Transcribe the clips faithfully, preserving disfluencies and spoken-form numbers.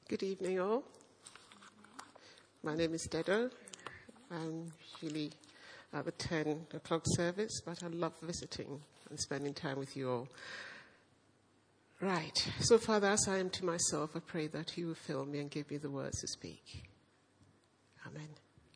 Good evening, all. My name is Dedo. I'm usually at the ten o'clock service, but I love visiting and spending time with you all. Right. So, Father, as I am to myself, I pray that you will fill me and give me the words to speak. Amen.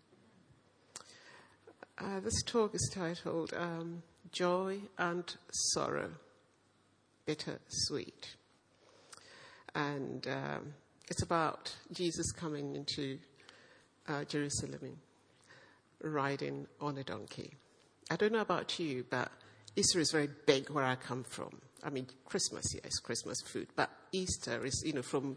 Uh, this talk is titled um, Joy and Sorrow, Bitter Sweet. And um, it's about Jesus coming into uh, Jerusalem riding on a donkey. I don't know about you, but Easter is very big where I come from. I mean, Christmas, yes, Christmas food. But Easter is, you know, from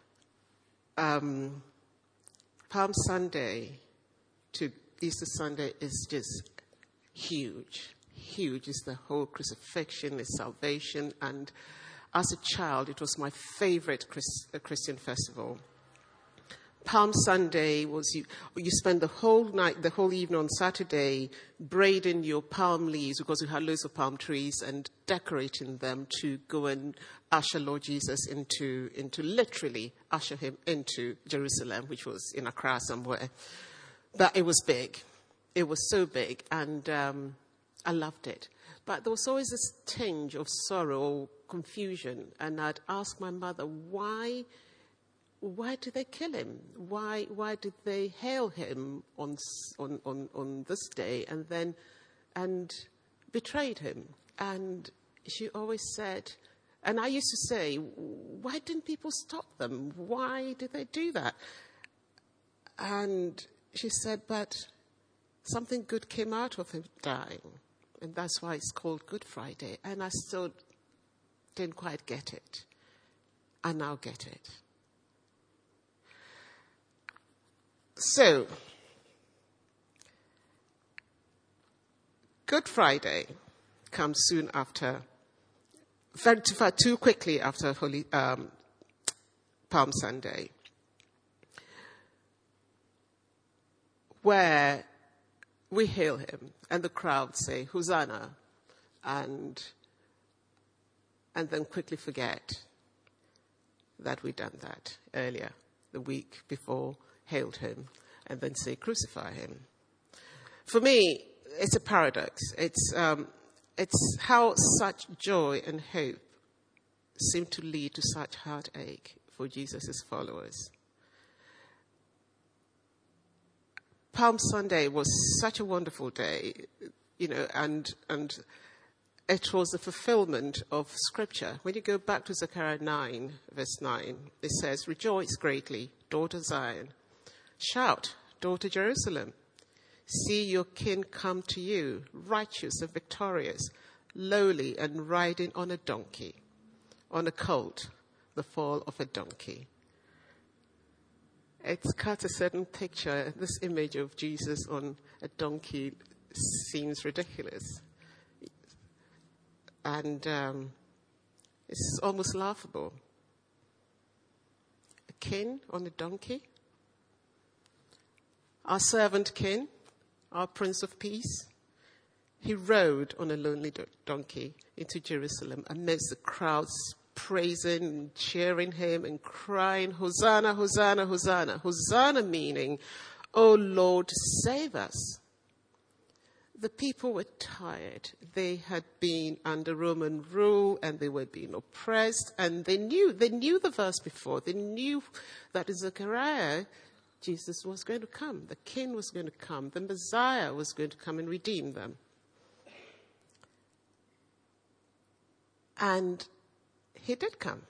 um, Palm Sunday to Easter Sunday is just huge. Huge is the whole crucifixion, the salvation. And as a child, it was my favorite Chris, uh, Christian festival. Palm Sunday was you, you spend the whole night, the whole evening on Saturday braiding your palm leaves because we had loads of palm trees and decorating them to go and usher Lord Jesus into, into literally usher him into Jerusalem, which was in Accra somewhere. But it was big. It was so big, and um, I loved it. But there was always this tinge of sorrow or confusion, and I'd ask my mother, why... Why did they kill him? Why why did they hail him on on on, on this day and then and betrayed him? And she always said, and I used to say, why didn't people stop them? Why did they do that? And she said, but something good came out of him dying, and that's why it's called Good Friday. And I still didn't quite get it. I now get it. So, Good Friday comes soon after, very too, far, too quickly after Holy um, Palm Sunday, where we hail him, and the crowd say, Hosanna, and, and then quickly forget that we'd done that earlier, the week before, hailed him, and then say, crucify him. For me, it's a paradox. It's, um, it's how such joy and hope seem to lead to such heartache for Jesus' followers. Palm Sunday was such a wonderful day, you know, and, and it was the fulfillment of Scripture. When you go back to Zechariah nine, verse nine, it says, rejoice greatly, daughter Zion. Shout, daughter Jerusalem. See your king come to you, righteous and victorious, lowly and riding on a donkey, on a colt, the fall of a donkey. It's cut a certain picture. This image of Jesus on a donkey seems ridiculous. And um, it's almost laughable. A king on a donkey? Our servant king, our Prince of Peace, he rode on a lonely do- donkey into Jerusalem amidst the crowds praising and cheering him and crying, Hosanna, Hosanna, Hosanna. Hosanna meaning, oh Lord, save us. The people were tired. They had been under Roman rule and they were being oppressed, and they knew, they knew the verse before. They knew that in Zechariah, Jesus was going to come. The king was going to come. The Messiah was going to come and redeem them. And he did come.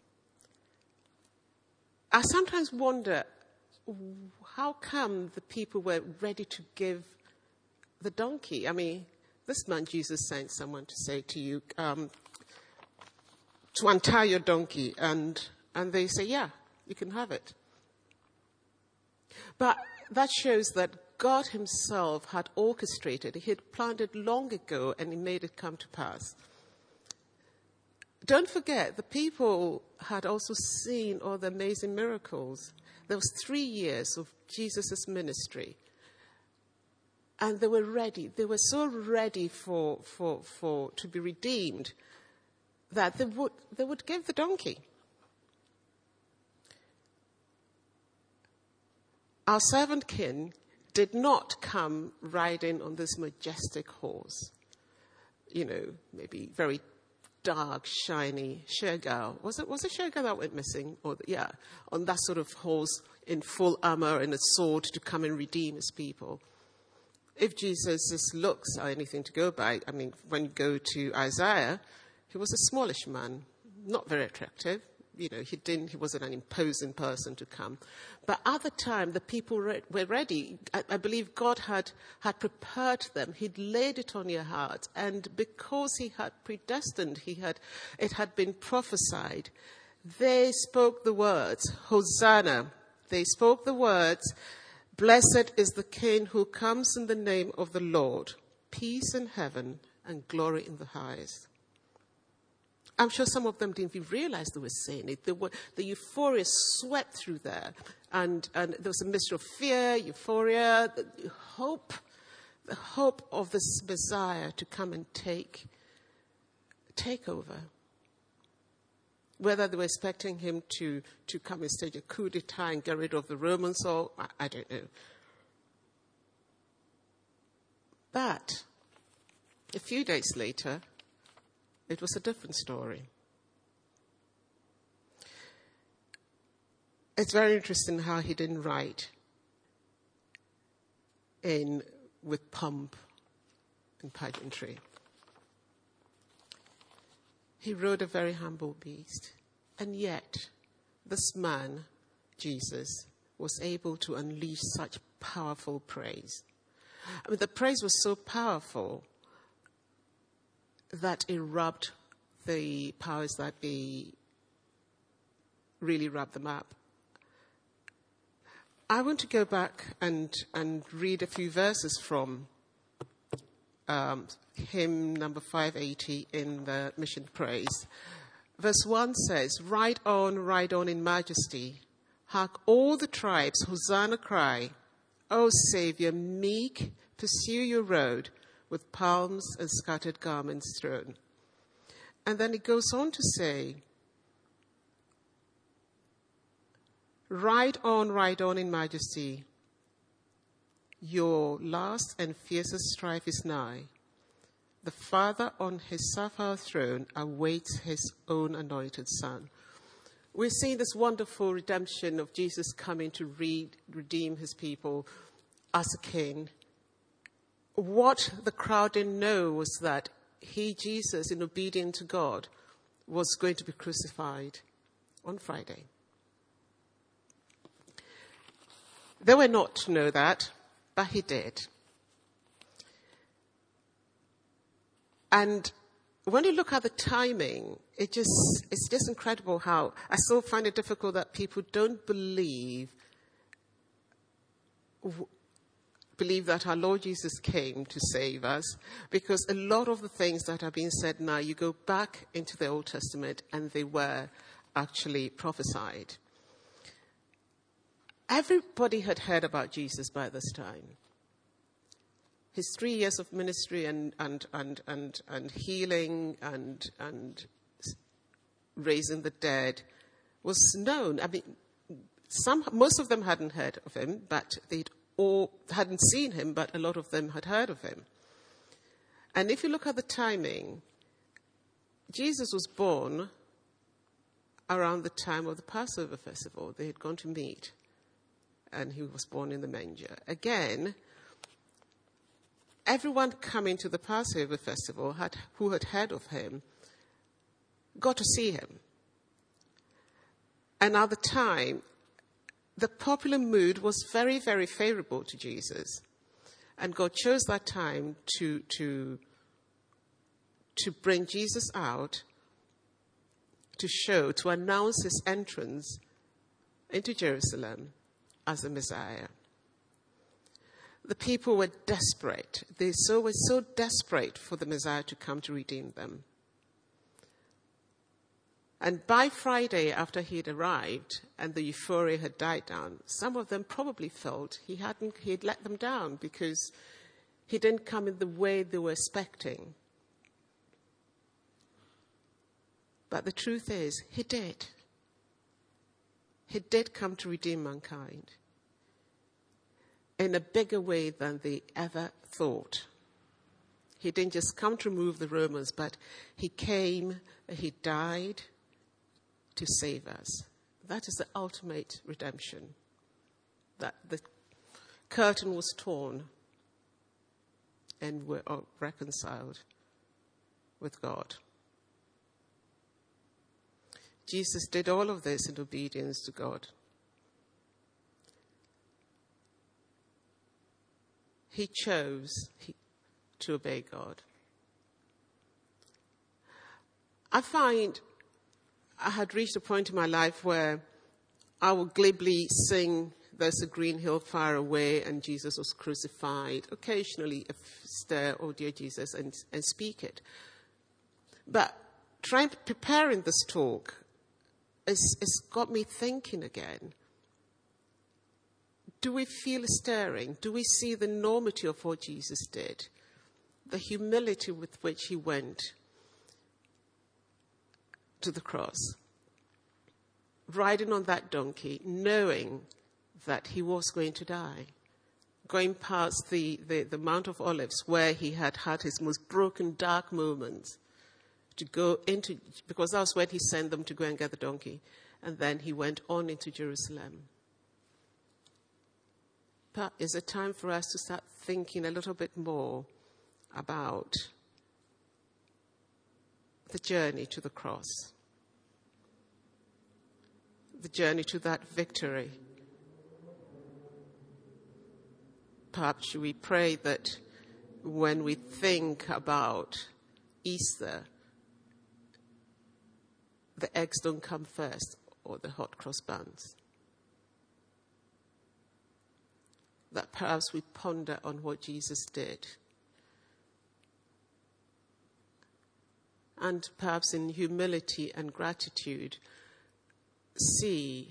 I sometimes wonder, how come the people were ready to give the donkey? I mean, this man Jesus sent someone to say to you, um, to untie your donkey. And, and they say, yeah, you can have it. But that shows that God himself had orchestrated. He had planned it long ago, and he made it come to pass. Don't forget, the people had also seen all the amazing miracles. There was three years of Jesus' ministry. And they were ready. They were so ready for, for, for to be redeemed that they would, they would give the donkey. Our servant king did not come riding on this majestic horse, you know, maybe very dark, shiny Shergar. Was it was it Shergar that went missing? Or yeah, on that sort of horse in full armor and a sword to come and redeem his people. If Jesus' looks are anything to go by, I mean, when you go to Isaiah, he was a smallish man, not very attractive. You know, he didn't. He wasn't an imposing person to come. But at the time, the people re- were ready. I, I believe God had had prepared them. He'd laid it on your heart, and because He had predestined, He had it had been prophesied. They spoke the words, Hosanna. They spoke the words, blessed is the King who comes in the name of the Lord. Peace in heaven and glory in the highest. I'm sure some of them didn't even realize they were saying it. They were, the euphoria swept through there. And, and there was a mixture of fear, euphoria, the hope, the hope of this Messiah to come and take, take over. Whether they were expecting him to, to come and stage a coup d'etat and get rid of the Romans, or I, I don't know. But a few days later, it was a different story. It's very interesting how he didn't write in with pomp and pageantry. He wrote a very humble beast. And yet, this man, Jesus, was able to unleash such powerful praise. I mean, the praise was so powerful that it rubbed the powers that be, really rubbed them up. I want to go back and, and read a few verses from um, hymn number five eighty in the Mission Praise. Verse one says, ride on, ride on in majesty. Hark all the tribes, Hosanna cry. O Saviour, meek, pursue your road, with palms and scattered garments thrown. And then it goes on to say, ride on, ride on in majesty. Your last and fiercest strife is nigh. The Father on his sapphire throne awaits his own anointed Son. We're seeing this wonderful redemption of Jesus coming to re- redeem his people as a king. What the crowd didn't know was that he, Jesus, in obedience to God, was going to be crucified on Friday. They were not to know that, but he did. And when you look at the timing, it just it's just incredible how I still find it difficult that people don't believe believe that our Lord Jesus came to save us, because a lot of the things that are being said now, you go back into the Old Testament and they were actually prophesied. Everybody had heard about Jesus by this time. His three years of ministry and and and and, and healing and and raising the dead was known. I mean, some most of them hadn't heard of him, but they'd or hadn't seen him, but a lot of them had heard of him. And if you look at the timing, Jesus was born around the time of the Passover festival. They had gone to meet, and he was born in the manger. Again, everyone coming to the Passover festival had, who had heard of him got to see him. And at the time, the popular mood was very, very favorable to Jesus. And God chose that time to, to, to bring Jesus out, to show, to announce his entrance into Jerusalem as the Messiah. The people were desperate. They so, were so desperate for the Messiah to come to redeem them. And by Friday, after he had arrived and the euphoria had died down, some of them probably felt he hadn't, he had let them down because he didn't come in the way they were expecting. But the truth is, he did. He did come to redeem mankind. in a bigger way than they ever thought. He didn't just come to remove the Romans, but he came, he died to save us. That is the ultimate redemption. That the curtain was torn and we're reconciled with God. Jesus did all of this in obedience to God. He chose to obey God. I find I had reached a point in my life where I would glibly sing "There's a green hill far away" and Jesus was crucified. Occasionally stir "Oh dear Jesus" and, and speak it. But trying preparing this talk it's, it's got me thinking again. Do we feel a stirring? Do we see the enormity of what Jesus did? The humility with which he went to the cross, riding on that donkey, knowing that he was going to die, going past the, the, the Mount of Olives where he had had his most broken, dark moments, to go into, because that was when he sent them to go and get the donkey. And then he went on into Jerusalem. But is it time for us to start thinking a little bit more about the journey to the cross, the journey to that victory? Perhaps should we pray that when we think about Easter, the eggs don't come first or the hot cross buns? That perhaps we ponder on what Jesus did. And perhaps in humility and gratitude, see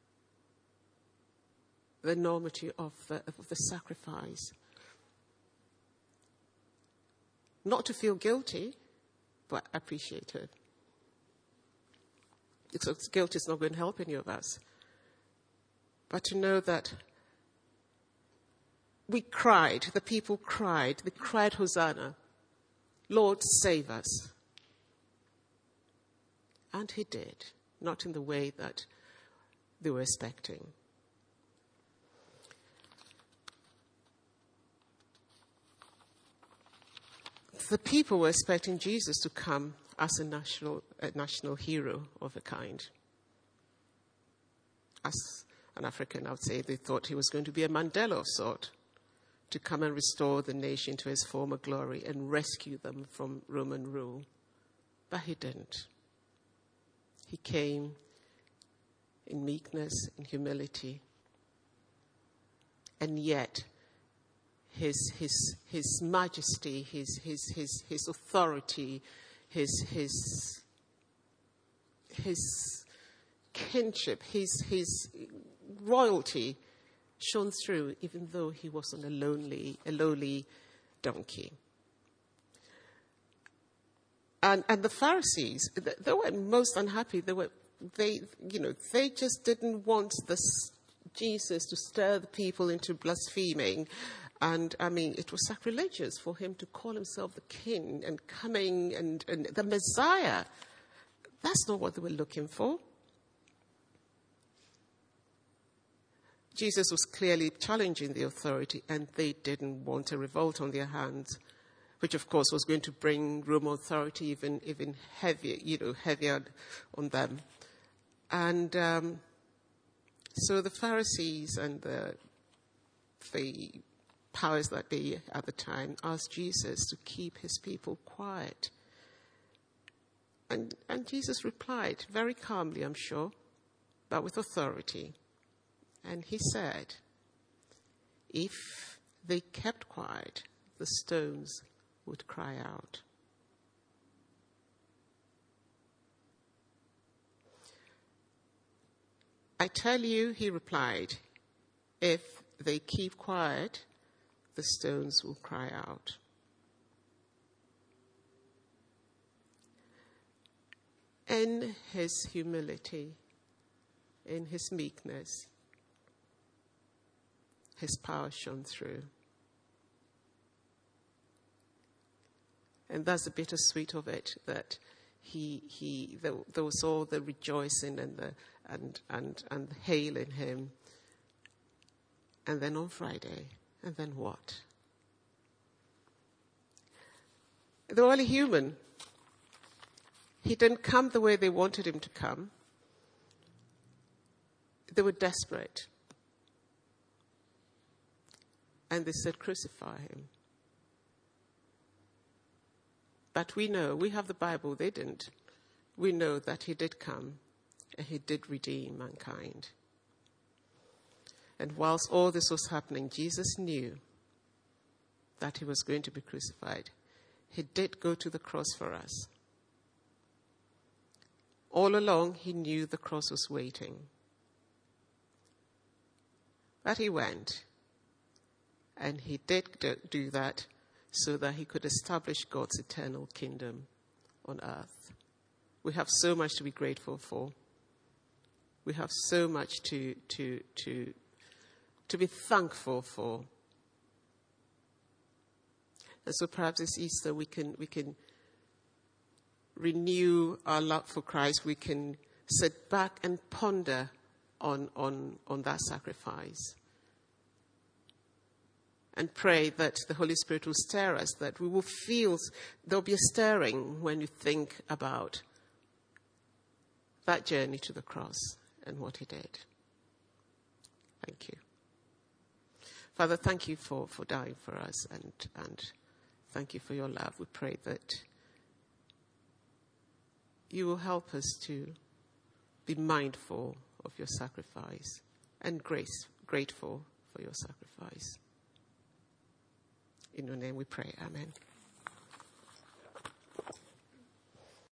the enormity of the, of the sacrifice. Not to feel guilty, but appreciate it. Because guilt is not going to help any of us. But to know that we cried, the people cried, they cried, "Hosanna, Lord, save us." And he did, not in the way that they were expecting. The people were expecting Jesus to come as a national, a national hero of a kind. As an African, I would say they thought he was going to be a Mandela of sort, to come and restore the nation to its former glory and rescue them from Roman rule. But he didn't. He came in meekness, in humility, and yet his his his majesty, his his his his authority, his his his kinship, his his royalty shone through, even though he was on a lonely, a lowly donkey. And and the Pharisees, they were most unhappy. They were, they, you know, they just didn't want this Jesus to stir the people into blaspheming. And I mean, it was sacrilegious for him to call himself the king and coming and, and the Messiah. That's not what they were looking for. Jesus was clearly challenging the authority, and they didn't want a revolt on their hands, which of course was going to bring Roman authority even even heavier, you know, heavier on them. And um, so the Pharisees and the, the powers that be at the time asked Jesus to keep his people quiet. And, and Jesus replied very calmly, I'm sure, but with authority. And he said, if they kept quiet, the stones would cry out. I tell you, he replied, if they keep quiet, the stones will cry out. In his humility, in his meekness, his power shone through. And that's the bittersweet of it, that he he there, there was all the rejoicing and the and and and the hailing him. And then on Friday, and then what? They were only human. He didn't come the way they wanted him to come. They were desperate. And they said, crucify him. But we know, we have the Bible, they didn't. We know that he did come and he did redeem mankind. And whilst all this was happening, Jesus knew that he was going to be crucified. He did go to the cross for us. All along, he knew the cross was waiting. But he went, and he did do that so that he could establish God's eternal kingdom on earth. We have so much to be grateful for. We have so much to to to to be thankful for. And so perhaps this Easter we can we can renew our love for Christ. We can sit back and ponder on on on that sacrifice. And pray that the Holy Spirit will stir us, that we will feel, there'll be a stirring when you think about that journey to the cross and what he did. Thank you. Father, thank you for, for dying for us, and, and thank you for your love. We pray that you will help us to be mindful of your sacrifice and grace, grateful for your sacrifice. In your name we pray. Amen.